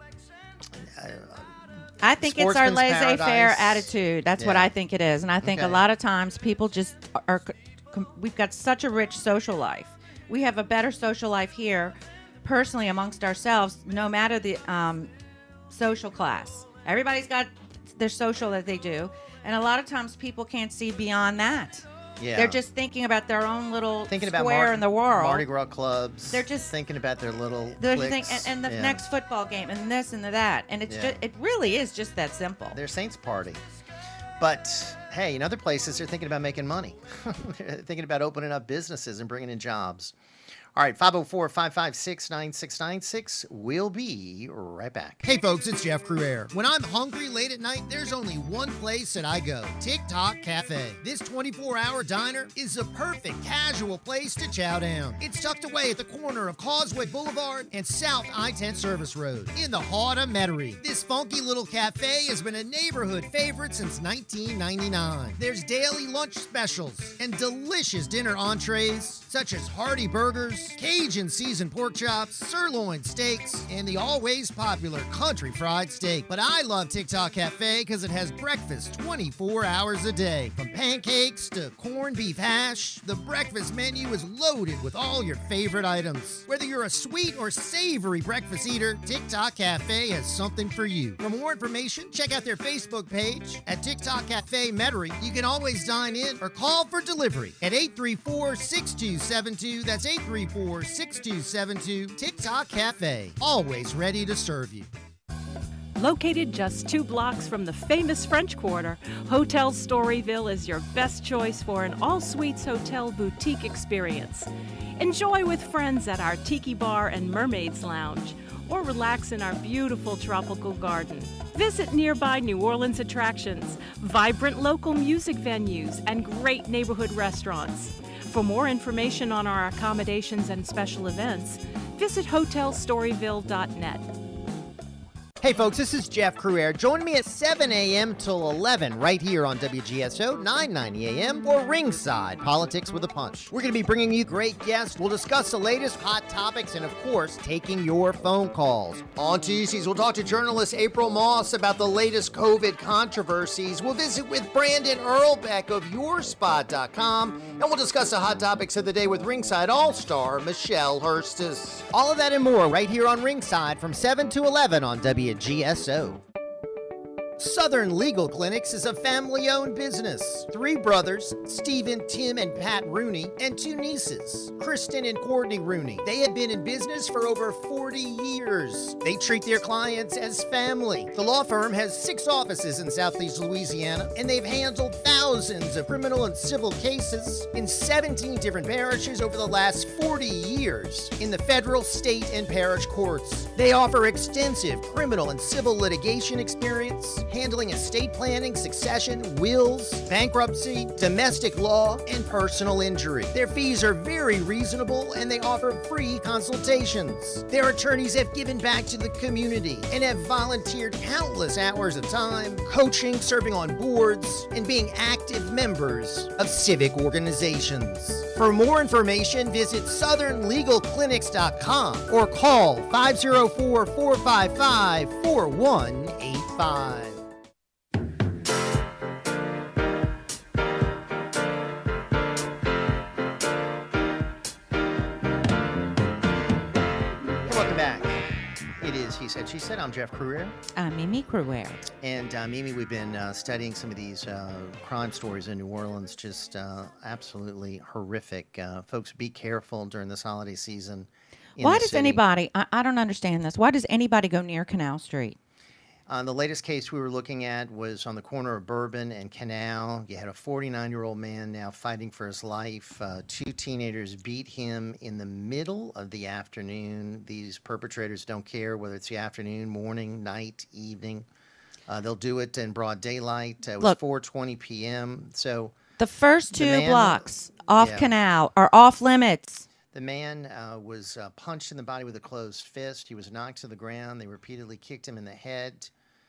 think it's our Sportsman's laissez-faire paradise. attitude. That's what I think it is. And I think a lot of times people just are, we've got such a rich social life. We have a better social life here, personally, amongst ourselves, no matter the social class. Everybody's got their social that they do. And a lot of times people can't see beyond that. Yeah. They're just thinking about their own little Thinking square about in the world. Mardi Gras clubs. They're just thinking about their little They're cliques. just and the next football game and this and that. And it's just, it really is just that simple. Their Saints party. But, hey, in other places, they're thinking about making money. They're thinking about opening up businesses and bringing in jobs. All right, 504-556-9696. We'll be right back. Hey folks, it's Jeff Cruaire. When I'm hungry late at night, there's only one place that I go, TikTok Cafe. This 24-hour diner is the perfect casual place to chow down. It's tucked away at the corner of Causeway Boulevard and South I-10 Service Road in the heart of Metairie. This funky little cafe has been a neighborhood favorite since 1999. There's daily lunch specials and delicious dinner entrees such as hearty burgers, Cajun seasoned pork chops, sirloin steaks, and the always popular country fried steak. But I love TikTok Cafe because it has breakfast 24 hours a day. From pancakes to corned beef hash, the breakfast menu is loaded with all your favorite items. Whether you're a sweet or savory breakfast eater, TikTok Cafe has something for you. For more information, check out their Facebook page at TikTok Cafe Metairie. You can always dine in or call for delivery at 834-6272. That's 834-6272. TikTok Cafe, always ready to serve you. Located just 2 blocks from the famous French Quarter, Hotel Storyville is your best choice for an all-suites hotel boutique experience. Enjoy with friends at our Tiki Bar and Mermaids Lounge, or relax in our beautiful tropical garden. Visit nearby New Orleans attractions, vibrant local music venues, and great neighborhood restaurants. For more information on our accommodations and special events, visit hotelstoryville.net. Hey folks, this is Jeff Cruaire. Join me at 7 a.m. till 11 right here on WGSO 990 a.m. for Ringside Politics with a Punch. We're going to be bringing you great guests. We'll discuss the latest hot topics and, of course, taking your phone calls. On Tuesdays, we'll talk to journalist April Moss about the latest COVID controversies. We'll visit with Brandon Earlbeck of YourSpot.com, and we'll discuss the hot topics of the day with Ringside All-Star Michelle Hurstis. All of that and more right here on Ringside from 7 to 11 on WGSO. Southern Legal Clinics is a family-owned business. 3 brothers, Stephen, Tim, and Pat Rooney, and 2 nieces, Kristen and Courtney Rooney. They have been in business for over 40 years. They treat their clients as family. The law firm has 6 offices in Southeast Louisiana, and they've handled thousands of criminal and civil cases in 17 different parishes over the last 40 years in the federal, state, and parish courts. They offer extensive criminal and civil litigation experience, handling estate planning, succession, wills, bankruptcy, domestic law, and personal injury. Their fees are very reasonable, and they offer free consultations. Their attorneys have given back to the community and have volunteered countless hours of time, coaching, serving on boards, and being active members of civic organizations. For more information, visit southernlegalclinics.com or call 504-455-4185. Welcome back. It is He Said, She Said. I'm Jeff Crouere. I'm Mimi Crouere. And Mimi, we've been studying some of these crime stories in New Orleans, just absolutely horrific. Folks, be careful during this holiday season. Why does anybody, I don't understand this, why does anybody go near Canal Street? The latest case we were looking at was on the corner of Bourbon and Canal. You had a 49-year-old man now fighting for his life. 2 teenagers beat him in the middle of the afternoon. These perpetrators don't care whether it's the afternoon, morning, night, evening. They'll do it in broad daylight. It was 4:20 p.m. So the first 2 blocks off Canal are off limits. The man was punched in the body with a closed fist. He was knocked to the ground. They repeatedly kicked him in the head.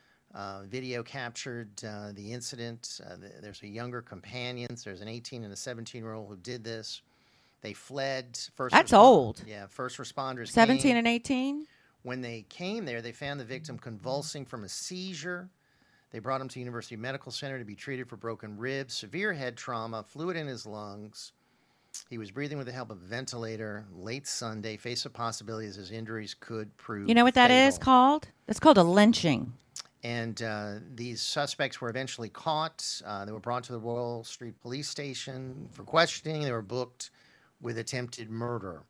Video captured the incident. There's a younger companions. There's an 18 and a 17-year-old who did this. They fled. That's old. Yeah, first responders 17 came. and 18? When they came there, they found the victim convulsing from a seizure. They brought him to University Medical Center to be treated for broken ribs, severe head trauma, fluid in his lungs. He was breathing with the help of a ventilator. Late Sunday, faced the possibilities his injuries could prove You know what that fatal. is called? It's called a lynching. And these suspects were eventually caught. They were brought to the Royal Street Police Station for questioning. They were booked with attempted murder.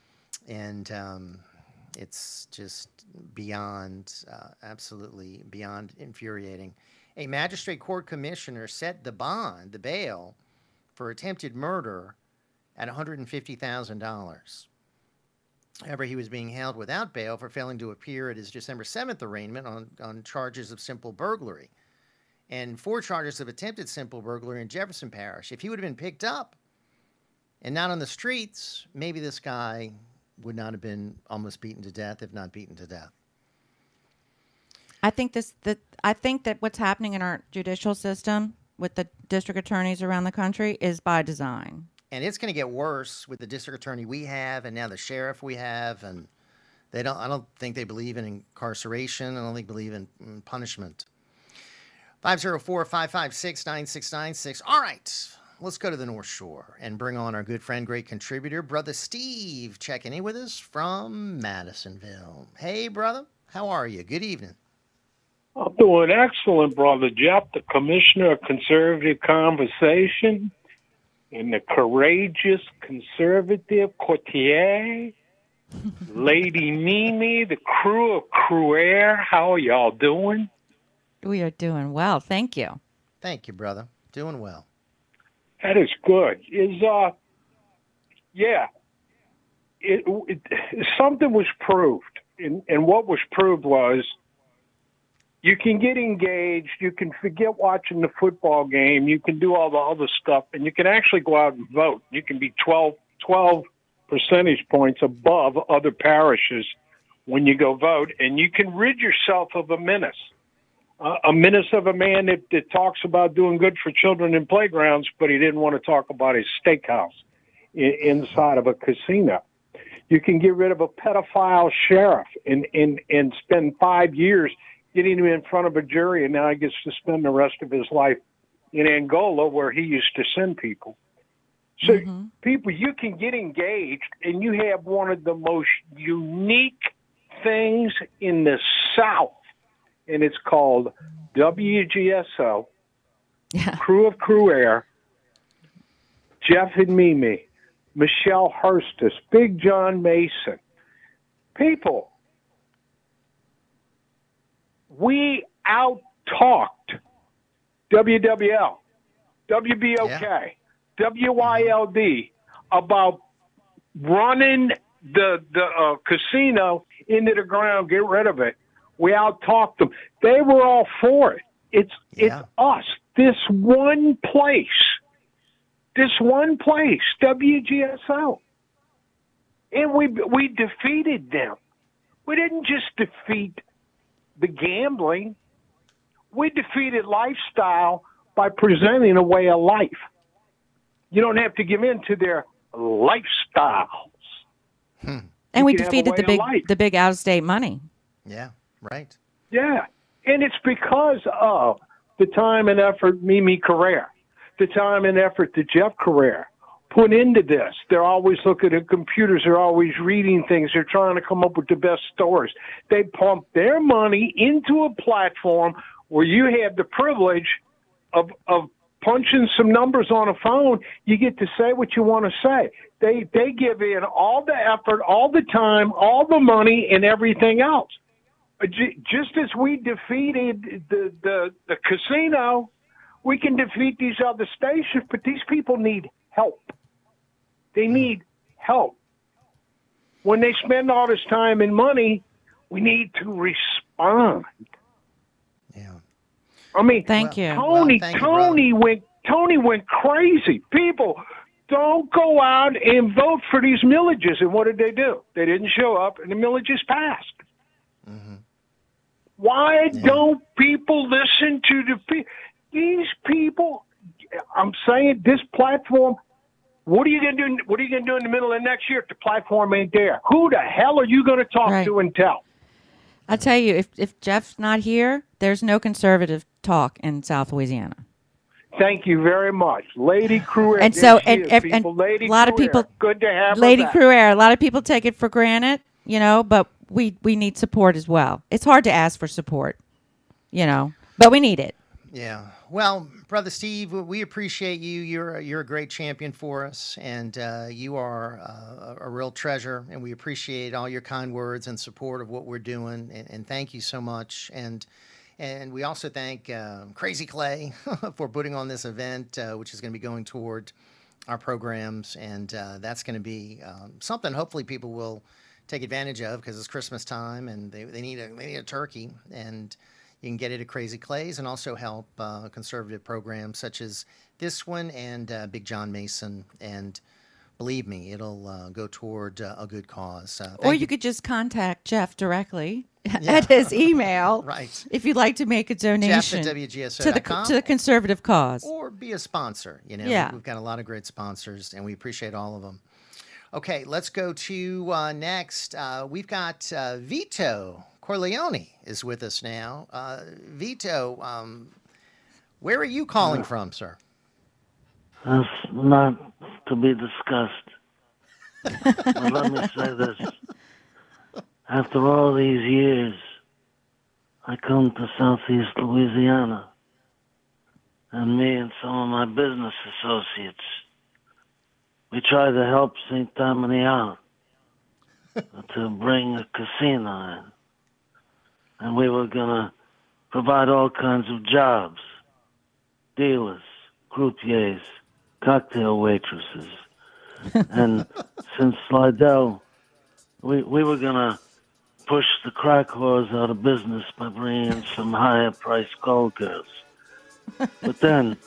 And it's just beyond, absolutely beyond infuriating. A magistrate court commissioner set the bond, the bail, for attempted murder at $150,000. However, he was being held without bail for failing to appear at his December 7th arraignment on charges of simple burglary and 4 charges of attempted simple burglary in Jefferson Parish. If he would have been picked up and not on the streets, maybe this guy would not have been almost beaten to death, if not beaten to death. I think that what's happening in our judicial system with the district attorneys around the country is by design. And it's going to get worse with the district attorney we have and now the sheriff we have. And I don't think they believe in incarceration. I don't think they believe in punishment. 504-556-9696. All right, let's go to the North Shore and bring on our good friend, great contributor, Brother Steve, checking in with us from Madisonville. Hey, brother, how are you? Good evening. I'm doing excellent, Brother Jeff, the Commissioner of Conservative Conversation. And the courageous conservative courtier, Lady Mimi, the crew of Crouere. How are y'all doing? We are doing well. Thank you. Thank you, brother. Doing well. That is good. Something was proved. And what was proved was you can get engaged, you can forget watching the football game, you can do all the other stuff, and you can actually go out and vote. You can be 12 percentage points above other parishes when you go vote, and you can rid yourself of a menace. A menace of a man that talks about doing good for children in playgrounds, but he didn't want to talk about his steakhouse inside of a casino. You can get rid of a pedophile sheriff and spend 5 years getting him in front of a jury, and now he gets to spend the rest of his life in Angola where he used to send people. So people, you can get engaged, and you have one of the most unique things in the South, and it's called WGSO, crew of Crew Air, Jeff and Mimi, Michelle Hurstis, Big John Mason. People, we out-talked WWL, WBOK, WYLD about running the casino into the ground, get rid of it. We out-talked them. They were all for it. It's us. This one place, WGSO. And we defeated them. We didn't just defeat the gambling. We defeated lifestyle by presenting a way of life. You don't have to give in to their lifestyles. And we defeated the big out-of-state money. Yeah, right. Yeah, and it's because of the time and effort Mimi Carrere, the time and effort that Jeff Carrere put into this. They're always looking at computers. They're always reading things. They're trying to come up with the best stories. They pump their money into a platform where you have the privilege of punching some numbers on a phone. You get to say what you want to say. They give in all the effort, all the time, all the money, and everything else. Just as we defeated the casino, we can defeat these other stations, but these people need help. They need help. When they spend all this time and money, we need to respond. Yeah. I mean, thank you. Tony went crazy. People, don't go out and vote for these millages. And what did they do? They didn't show up, and the millages passed. Mm-hmm. Why don't people listen to these people? I'm saying this platform. What are you going to do? What are you going to do in the middle of next year if the platform ain't there? Who the hell are you going to talk to and tell? I'll tell you, if Jeff's not here, there's no conservative talk in South Louisiana. Thank you very much, Lady Crew Air. And so, Lady a lot of Crew Air. people, good to have Lady her back. Crew Air. A lot of people take it for granted, but we need support as well. It's hard to ask for support, but we need it. Yeah. Well, Brother Steve, we appreciate you. You're a great champion for us, and you are a real treasure, and we appreciate all your kind words and support of what we're doing, and thank you so much. And we also thank Crazy Clay for putting on this event, which is going to be going toward our programs, and that's going to be something hopefully people will take advantage of because it's Christmas time, and they need a turkey, and you can get it at Crazy Clay's and also help conservative programs such as this one and Big John Mason. And believe me, it'll go toward a good cause. Or you could just contact Jeff directly at his email. Right. If you'd like to make a donation Jeff@WGSO.com. to the conservative cause. Or be a sponsor. Yeah. We've got a lot of great sponsors, and we appreciate all of them. Okay, let's go to next. We've got Vito Corleone is with us now. Vito, where are you calling from, sir? That's not to be discussed. But let me say this. After all these years, I come to Southeast Louisiana, and me and some of my business associates, we try to help St. Tammany out to bring a casino in. And we were going to provide all kinds of jobs, dealers, croupiers, cocktail waitresses. And since Slidell, we were going to push the crack whores out of business by bringing in some higher-priced call girls. But then,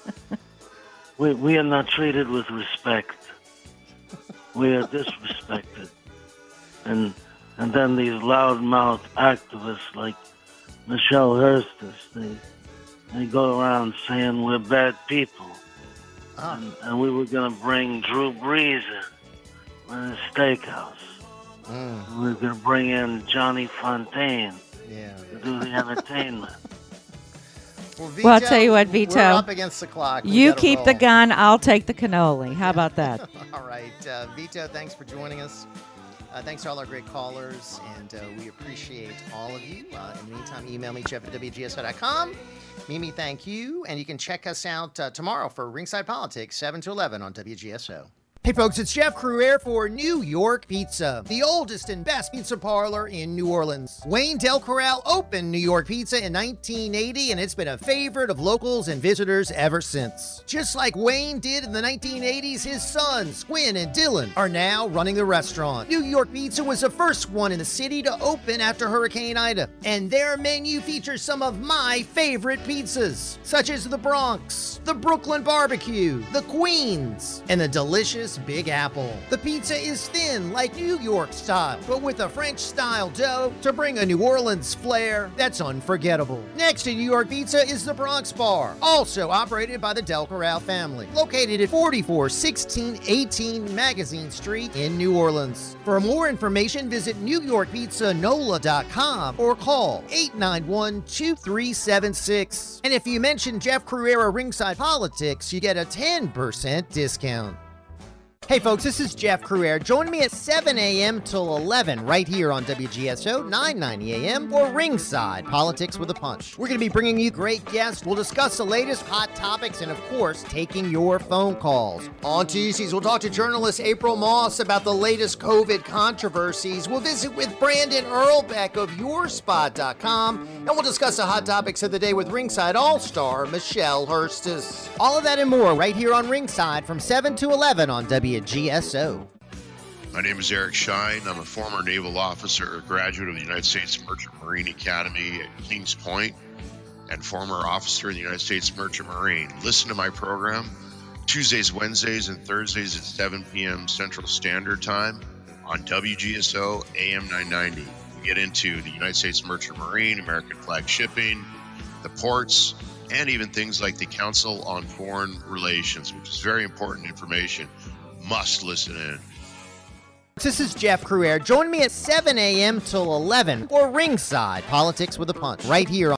we are not treated with respect. We are disrespected. And then these loudmouth activists like Michelle Hurstis, they go around saying we're bad people. And we were going to bring Drew Brees in a steakhouse. We were going to bring in Johnny Fontaine to do the entertainment. Well, I'll tell you what, Vito. We're up against the clock. You keep the gun, I'll take the cannoli. How about that? All right. Vito, thanks for joining us. Thanks to all our great callers, and we appreciate all of you. In the meantime, email me, Jeff@WGSO.com. Mimi, thank you. And you can check us out tomorrow for Ringside Politics, 7 to 11 on WGSO. Hey folks, it's Jeff Cruere for New York Pizza, the oldest and best pizza parlor in New Orleans. Wayne Del Corral opened New York Pizza in 1980, and it's been a favorite of locals and visitors ever since. Just like Wayne did in the 1980s, his sons, Quinn and Dylan, are now running the restaurant. New York Pizza was the first one in the city to open after Hurricane Ida, and their menu features some of my favorite pizzas, such as the Bronx, the Brooklyn Barbecue, the Queens, and the delicious Big Apple. The pizza is thin like New York style, but with a French style dough to bring a New Orleans flair that's unforgettable. Next to New York Pizza is the Bronx Bar, also operated by the Del Corral family, located at 441618 Magazine Street in New Orleans. For more information, visit NewYorkPizzaNola.com or call 891-2376. And if you mention Jeff Cruere Ringside Politics, you get a 10% discount. Hey folks, this is Jeff Cruere. Join me at 7 a.m. till 11 right here on WGSO 990 a.m. for Ringside Politics with a Punch. We're going to be bringing you great guests. We'll discuss the latest hot topics and, of course, taking your phone calls. On Tuesdays, we'll talk to journalist April Moss about the latest COVID controversies. We'll visit with Brandon Earlbeck of YourSpot.com, and we'll discuss the hot topics of the day with Ringside All-Star Michelle Hurstis. All of that and more right here on Ringside from 7 to 11 on WGSO. My name is Eric Shine. I'm a former naval officer, graduate of the United States Merchant Marine Academy at Kings Point, and former officer in the United States Merchant Marine. Listen to my program Tuesdays, Wednesdays, and Thursdays at 7 p.m. Central Standard Time on WGSO AM 990. We get into the United States Merchant Marine, American flag shipping, the ports, and even things like the Council on Foreign Relations, which is very important information. Must listen in. This is Jeff Cruere. Join me at 7 a.m. till 11 for Ringside Politics with a Punch right here on